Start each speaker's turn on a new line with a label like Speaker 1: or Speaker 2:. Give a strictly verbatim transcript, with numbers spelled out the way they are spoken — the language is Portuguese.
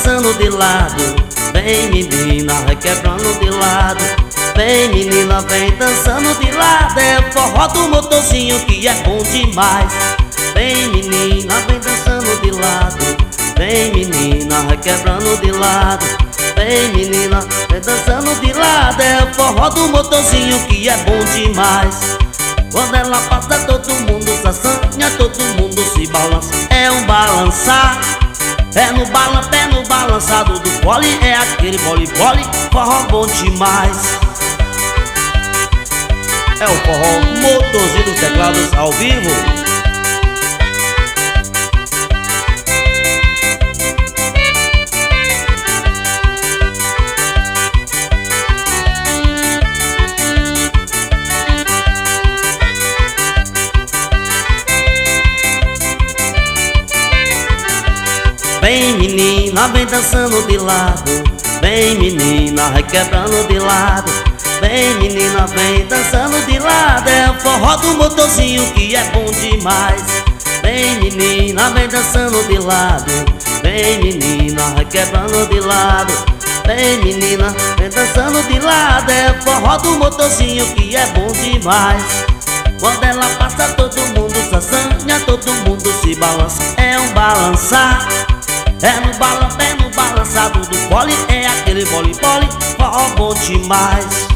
Speaker 1: dançando de lado. Vem menina, vai quebrando de lado. Vem menina, vem dançando de lado. É forró do motorzinho que é bom demais. Vem menina, vem dançando de lado. Vem menina, vai quebrando de lado. Vem menina, vem dançando de lado. É forró do motorzinho que é bom demais. Quando ela passa todo mundo se assanha, todo mundo se balança. É um balançar, é no balan, pé no balançado do pole. É aquele pole pole, forró bom demais. É o forró Motorzinho dos Teclados ao vivo. Vem menina, vem dançando de lado. Vem menina, vai quebrando de lado. Vem menina, vem dançando de lado. É o forró do motorzinho que é bom demais. Vem menina, vem dançando de lado. Vem menina, vai quebrando de lado. Vem menina, vem dançando de lado. É o forró do motorzinho que é bom demais. Quando ela passa todo mundo se assanha, todo mundo se balança. É um balançar, é no balan, é no balançado do pole. É aquele pole pole, forró bom demais.